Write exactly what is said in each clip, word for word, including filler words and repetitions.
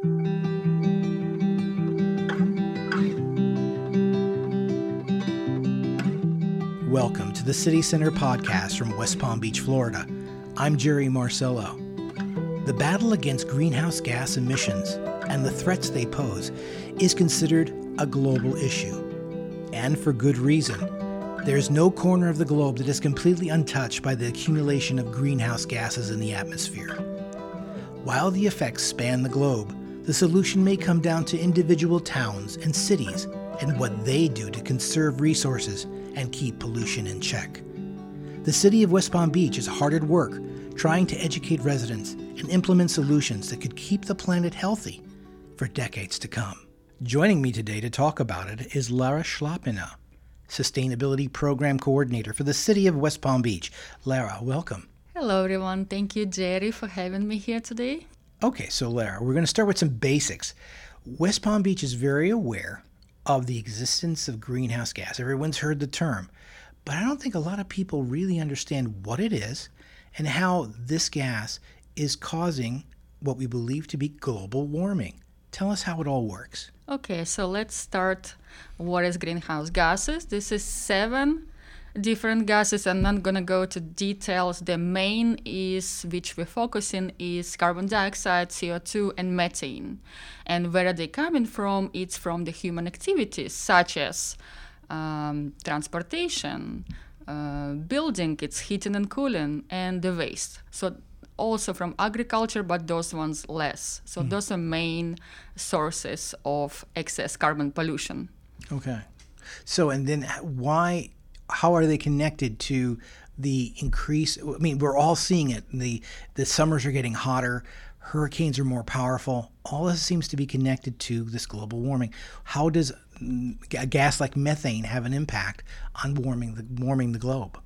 Welcome to the City Center podcast from West Palm Beach, Florida. I'm Jerry Marcello. The battle against greenhouse gas emissions and the threats they pose is considered a global issue. And for good reason. There's no corner of the globe that is completely untouched by the accumulation of greenhouse gases in the atmosphere. While the effects span the globe, the solution may come down to individual towns and cities and what they do to conserve resources and keep pollution in check. The city of West Palm Beach is hard at work trying to educate residents and implement solutions that could keep the planet healthy for decades to come. Joining me today to talk about it is Lara Schlapina, Sustainability Program Coordinator for the city of West Palm Beach. Lara, welcome. Hello, everyone. Thank you, Jerry, for having me here today. Okay, so Lara, we're going to start with some basics. West Palm Beach is very aware of the existence of greenhouse gas. Everyone's heard the term, but I don't think a lot of people really understand what it is and how this gas is causing what we believe to be global warming. Tell us how it all works. Okay, so let's start. What is greenhouse gases? This is seven different gases. I'm not going to go to details. The main is, which we're focusing, is carbon dioxide, C O two, and methane. And where are they coming from? It's from the human activities, such as um, transportation, uh, building, it's heating and cooling, and the waste. So also from agriculture, but those ones less. So mm. those are main sources of excess carbon pollution. Okay. So, and then why... how are they connected to the increase? I mean, we're all seeing it. The the summers are getting hotter. Hurricanes are more powerful. All this seems to be connected to this global warming. How does a gas like methane have an impact on warming the warming the globe?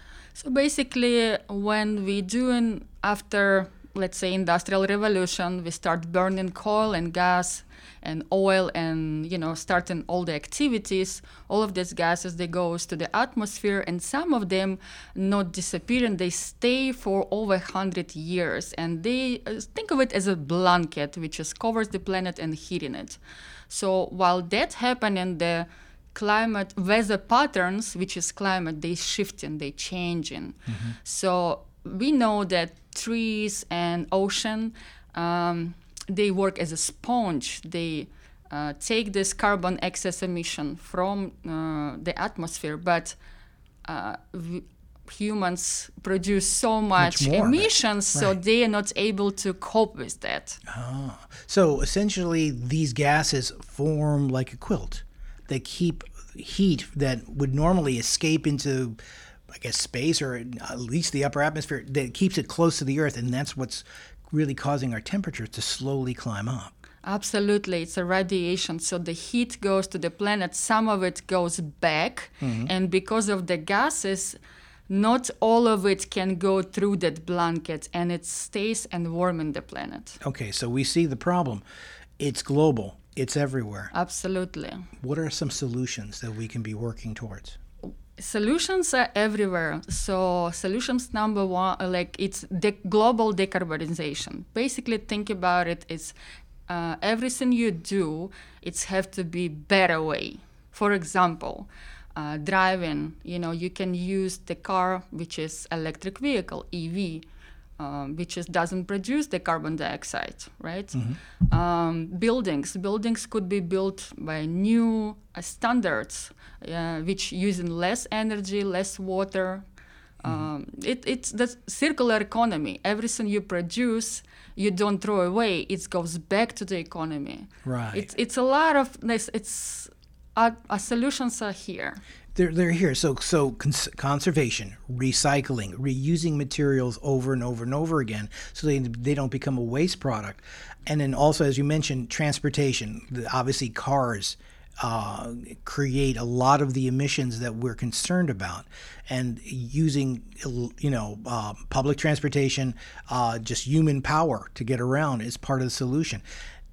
So basically, when we doing after, let's say, industrial revolution, we start burning coal and gas and oil and, you know, starting all the activities, all of these gases, they goes to the atmosphere, and some of them not disappearing, they stay for over one hundred years, and they uh, think of it as a blanket which just covers the planet and heating it. So while that happening, the climate, weather patterns, which is climate, they shifting, they changing. Mm-hmm. So we know that trees and ocean, um, they work as a sponge. They uh, take this carbon excess emission from uh, the atmosphere, but uh, v- humans produce so much, much emissions, right. So they are not able to cope with that. Oh. So essentially, these gases form like a quilt. They keep heat that would normally escape into, I guess, space or at least the upper atmosphere, that keeps it close to the earth, and that's what's really causing our temperatures to slowly climb up. Absolutely. It's a radiation. So the heat goes to the planet. Some of it goes back. Mm-hmm. And because of the gases, not all of it can go through that blanket, and it stays and warming the planet. Okay, so we see the problem. It's global. It's everywhere. Absolutely. What are some solutions that we can be working towards? Solutions are everywhere. So solutions number one, like it's the global decarbonization. Basically, think about it, it's uh, everything you do, it's have to be better way. For example, uh, driving, you know, you can use the car, which is electric vehicle, E V, um, which is, doesn't produce the carbon dioxide, right? Mm-hmm. Um, buildings, buildings could be built by new uh, standards, uh, which using less energy, less water. Mm-hmm. Um, it, it's the circular economy. Everything you produce, you don't throw away. It goes back to the economy. Right. It's it's a lot of this. It's our, our solutions are here. They're they're here. So so cons- conservation, recycling, reusing materials over and over and over again, so they they don't become a waste product. And then also, as you mentioned, transportation. The, obviously, cars uh, create a lot of the emissions that we're concerned about. And using you know uh, public transportation, uh, just human power to get around is part of the solution.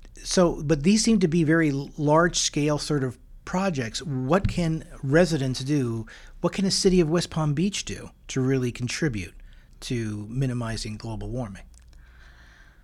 So, but these seem to be very large scale sort of projects. What can residents do? What can the city of West Palm Beach do to really contribute to minimizing global warming?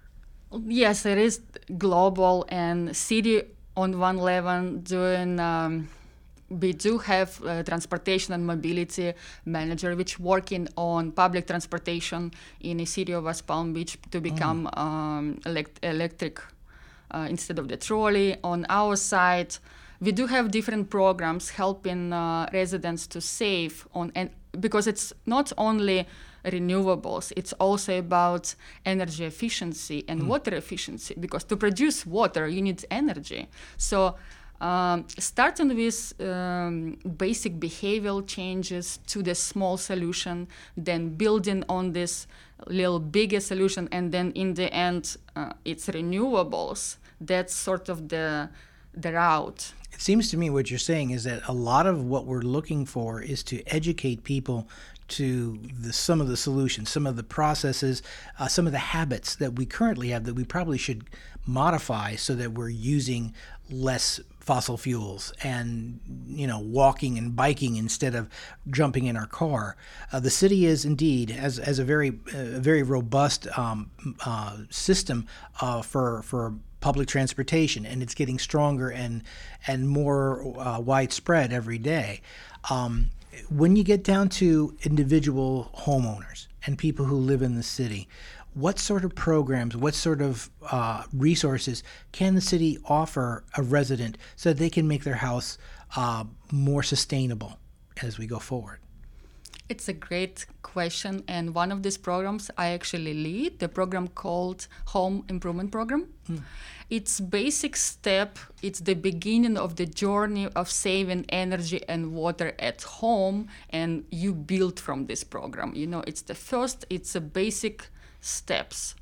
Yes, it is global, and city on one level doing. Um, we do have uh, transportation and mobility manager, which working on public transportation in the city of West Palm Beach to become mm. um, elect- electric uh, instead of the trolley. On our side, we do have different programs helping uh, residents to save on, and because it's not only renewables, it's also about energy efficiency and mm. water efficiency, because to produce water you need energy. So um, starting with um, basic behavioral changes to the small solution, then building on this little bigger solution, and then in the end uh, it's renewables. That's sort of the the route. It seems to me what you're saying is that a lot of what we're looking for is to educate people to the, some of the solutions, some of the processes, uh, some of the habits that we currently have that we probably should modify so that we're using less fossil fuels and, you know, walking and biking instead of jumping in our car. Uh, the city is indeed as as a very uh, very robust um, uh, system uh, for for public transportation, and it's getting stronger and and more uh, widespread every day. Um, when you get down to individual homeowners and people who live in the city, what sort of programs, what sort of uh, resources can the city offer a resident so that they can make their house uh, more sustainable as we go forward? It's a great question, and one of these programs I actually lead, the program called Home Improvement Program. Mm. It's basic step, it's the beginning of the journey of saving energy and water at home, and you build from this program. You know, it's the first, it's a basic steps.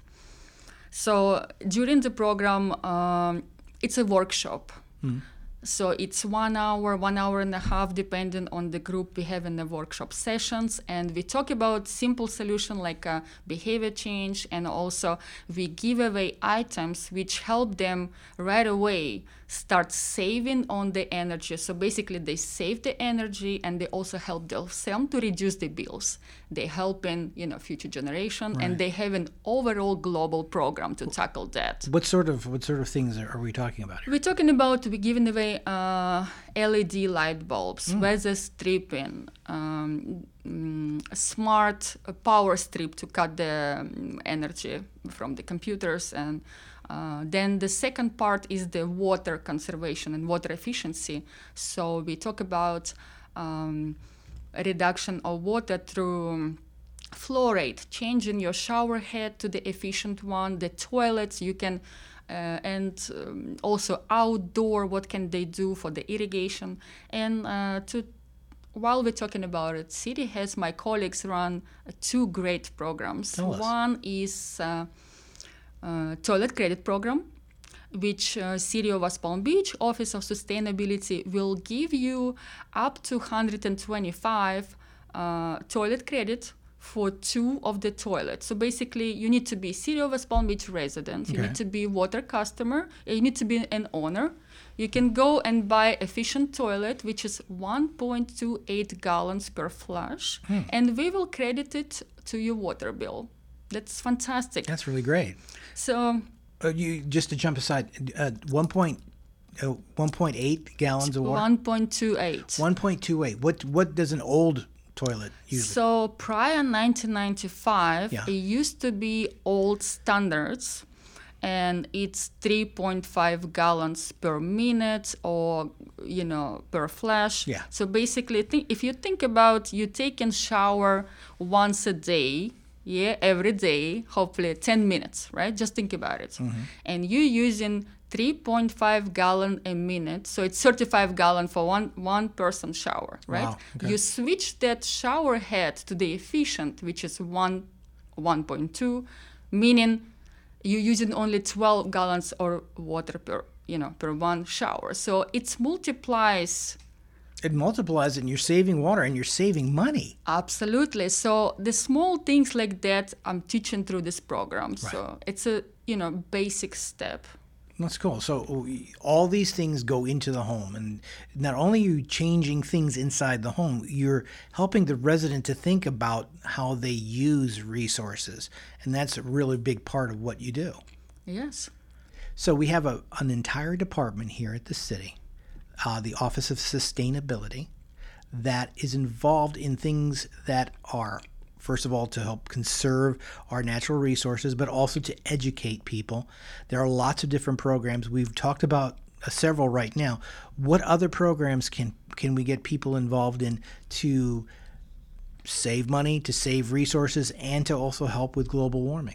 So during the program, um, it's a workshop. Mm. So it's one hour, one hour and a half, depending on the group we have in the workshop sessions. And we talk about simple solution like uh, behavior change, and also we give away items which help them right away start saving on the energy. So basically they save the energy, and they also help themselves to reduce the bills. They help in, you know, future generation, right. And they have an overall global program to tackle that. What sort of what sort of things are we talking about here? We're talking about we're giving away uh, L E D light bulbs, mm. weather stripping, um, mm, smart power strip to cut the um, energy from the computers, and Uh, then the second part is the water conservation and water efficiency. So we talk about um, a reduction of water through flow rate, changing your shower head to the efficient one, the toilets you can, uh, and um, also outdoor, what can they do for the irrigation. And uh, to while we're talking about it, city has, my colleagues run uh, two great programs. One is uh, Uh, toilet credit program, which uh, City of West Palm Beach Office of Sustainability will give you up to one hundred twenty-five uh, toilet credit for two of the toilets. So basically, you need to be City of West Palm Beach resident, you okay. need to be water customer, you need to be an owner. You can go and buy efficient toilet, which is one point two eight gallons per flush, hmm. and we will credit it to your water bill. That's fantastic. That's really great. So, uh, you just to jump aside, uh, one point, uh, one point eight gallons of water. One point two eight. One point two eight. What what does an old toilet usually? So prior nineteen ninety-five, yeah. it used to be old standards, and it's three point five gallons per minute, or you know, per flash. Yeah. So basically, th- if you think about you taking shower once a day. Yeah, every day, hopefully ten minutes, right? Just think about it. Mm-hmm. And you're using three point five gallon a minute, so it's thirty-five gallon for one one person shower, right? Wow, okay. You switch that shower head to the efficient, which is one one point two, meaning you're using only twelve gallons of water per you know per one shower. So it multiplies. It multiplies, and you're saving water, and you're saving money. Absolutely. So the small things like that I'm teaching through this program. Right. So it's a, you know, basic step. That's cool. So all these things go into the home, and not only are you changing things inside the home, you're helping the resident to think about how they use resources, and that's a really big part of what you do. Yes. So we have a, an entire department here at the city, uh, the Office of Sustainability, that is involved in things that are, first of all, to help conserve our natural resources, but also to educate people. There are lots of different programs. We've talked about uh, several right now. What other programs can can we get people involved in to save money, to save resources, and to also help with global warming?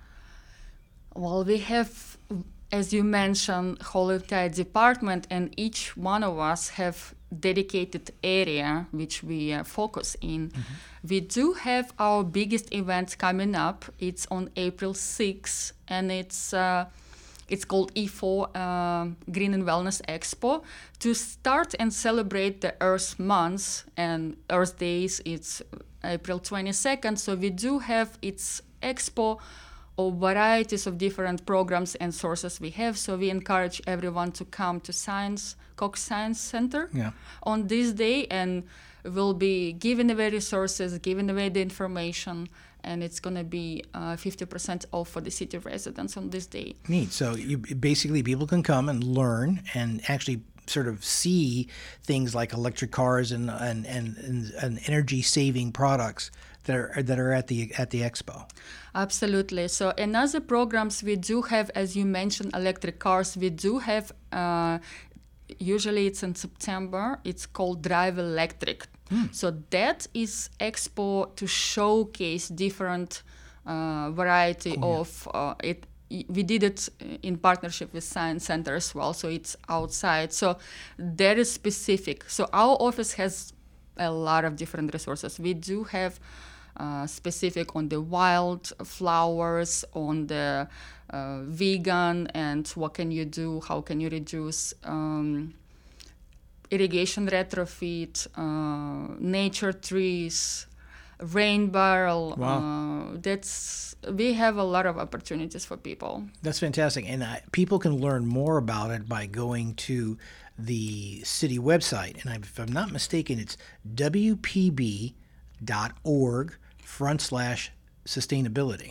Well, we have, as you mentioned, whole entire department, and each one of us have dedicated area which we uh, focus in. Mm-hmm. We do have our biggest event coming up. It's on April sixth, and it's uh, it's called E four uh, Green and Wellness Expo. To start and celebrate the Earth Month and Earth Days, it's April twenty-second. So we do have its expo of varieties of different programs and sources we have. So we encourage everyone to come to Science Cox Science Center yeah. on this day, and we'll be giving away resources, giving away the information, and it's going to be uh, fifty percent off for the city residents on this day. Neat. So you, basically people can come and learn and actually sort of see things like electric cars and and, and, and, and energy-saving products that are that are at the at the expo. Absolutely. So another programs we do have, as you mentioned, electric cars. We do have. Uh, usually it's in September. It's called Drive Electric. Hmm. So that is expo to showcase different uh, variety oh, of yeah. uh, it. We did it in partnership with Science Center as well, so it's outside. So that is specific. So our office has a lot of different resources. We do have uh, specific on the wild flowers, on the uh, vegan, and what can you do, how can you reduce um, irrigation retrofit, uh, nature trees, rain barrel. Wow. Uh, that's we have a lot of opportunities for people. That's fantastic, and uh, people can learn more about it by going to the city website. And if I'm not mistaken, it's w p b dot org front slash sustainability.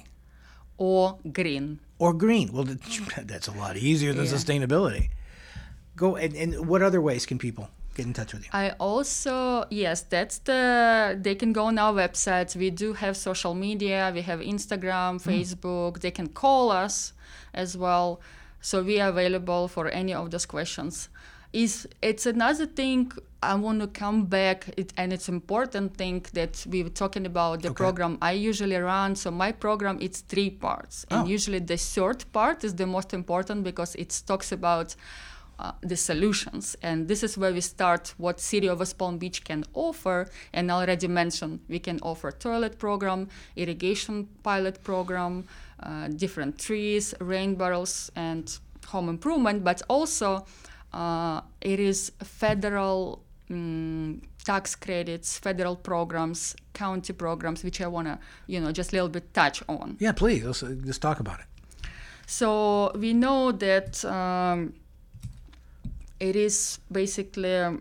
Or green. Or green. Well, that's a lot easier than yeah. sustainability. Go and, and what other ways can people get in touch with you? I also, yes, that's the, they can go on our website. We do have social media. We have Instagram, Facebook. Mm. They can call us as well. So we are available for any of those questions. Is It's another thing I want to come back, it, and it's important thing that we were talking about the okay. program I usually run. So my program, it's three parts. Oh. And usually the third part is the most important because it talks about Uh, the solutions, and this is where we start what City of West Palm Beach can offer. And I already mentioned we can offer toilet program, irrigation pilot program, uh, different trees, rain barrels, and home improvement, but also uh, it is federal um, tax credits, federal programs, county programs, which I want to, you know, just a little bit touch on. Yeah, please, let's, let's talk about it. So we know that um, it is basically, um,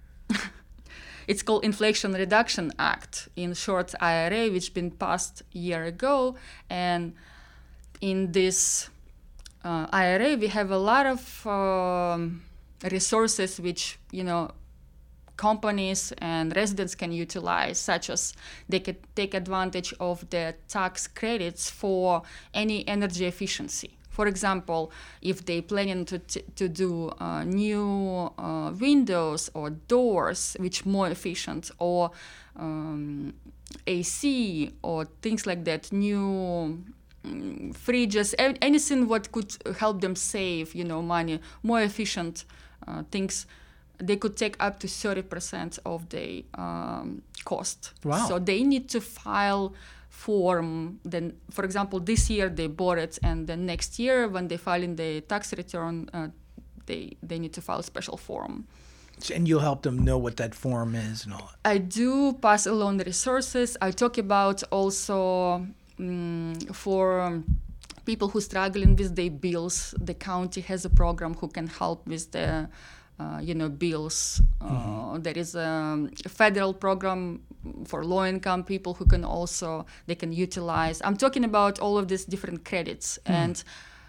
it's called Inflation Reduction Act, in short I R A, which been passed a year ago. And in this uh, I R A, we have a lot of um, resources which, you know, companies and residents can utilize, such as they could take advantage of the tax credits for any energy efficiency. For example, if they planning to t- to do uh, new uh, windows or doors, which more efficient, or um, A C or things like that, new um, fridges, anything what could help them save, you know, money, more efficient uh, things, they could take up to thirty percent of the um, cost. Wow. So they need to file form. Then, for example, this year they bought it, and then next year when they file in the tax return, uh, they they need to file a special form. And you'll help them know what that form is and all that. I do pass along the resources. I talk about also um, for um, people who struggling with their bills. The county has a program who can help with the uh, you know bills. Uh, mm-hmm. There is a federal program for low-income people who can also, they can utilize. I'm talking about all of these different credits. Mm. And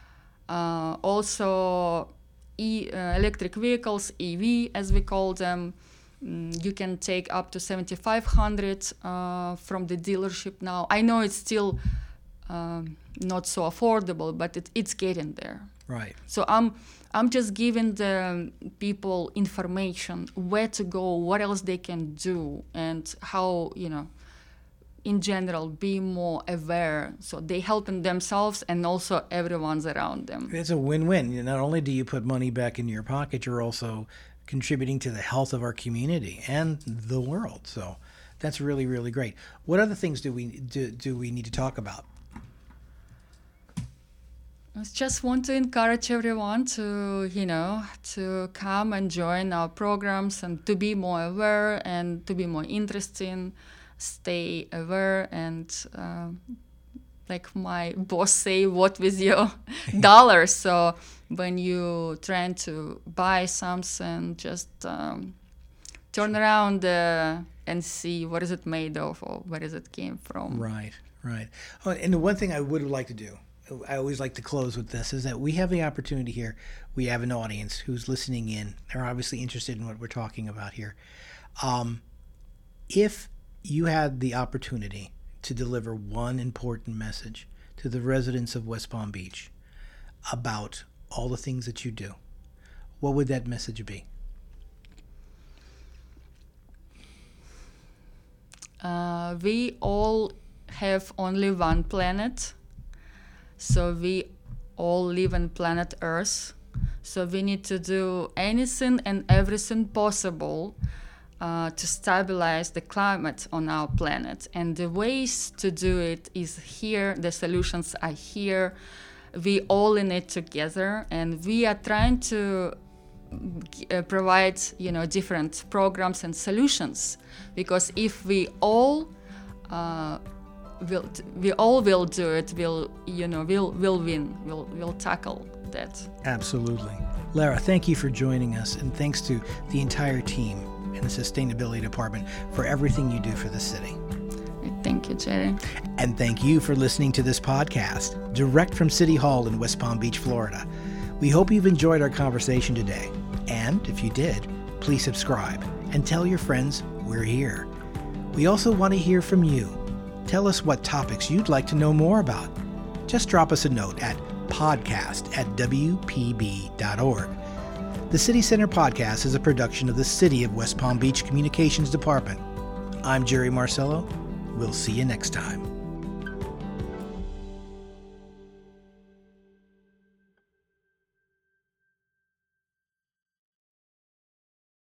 Uh, also, e, uh, electric vehicles, E V as we call them. Mm, you can take up to seventy-five hundred uh, from the dealership now. I know it's still um, not so affordable, but it, it's getting there. Right. So I'm I'm just giving the people information where to go, what else they can do, and how, you know, in general, be more aware. So they helping themselves and also everyone's around them. It's a win-win. You know, not only do you put money back in your pocket, you're also contributing to the health of our community and the world. So that's really, really great. What other things do we do, do we need to talk about? I just want to encourage everyone to, you know, to come and join our programs and to be more aware and to be more interesting, stay aware, and uh, like my boss say, what with your dollars. So when you trying to buy something, just um, turn around uh, and see what is it made of or where is it came from. Right, right. Oh, and the one thing I would like to do, I always like to close with this, is that we have the opportunity here. We have an audience who's listening in. They're obviously interested in what we're talking about here. Um, if you had the opportunity to deliver one important message to the residents of West Palm Beach about all the things that you do, what would that message be? Uh, we all have only one planet. So we all live on planet Earth. So we need to do anything and everything possible uh, to stabilize the climate on our planet. And the ways to do it is here. The solutions are here. We all in it together, and we are trying to uh, provide, you know, different programs and solutions. Because if we all uh, We'll, we all will do it. We'll, you know, we'll, we'll win. We'll, we'll tackle that. Absolutely. Lara, thank you for joining us, and thanks to the entire team in the Sustainability Department for everything you do for the city. Thank you, Jerry. And thank you for listening to this podcast, direct from City Hall in West Palm Beach, Florida. We hope you've enjoyed our conversation today. And if you did, please subscribe and tell your friends we're here. We also want to hear from you. Tell us what topics you'd like to know more about. Just drop us a note at podcast at w p b dot org. The City Center Podcast is a production of the City of West Palm Beach Communications Department. I'm Jerry Marcello. We'll see you next time.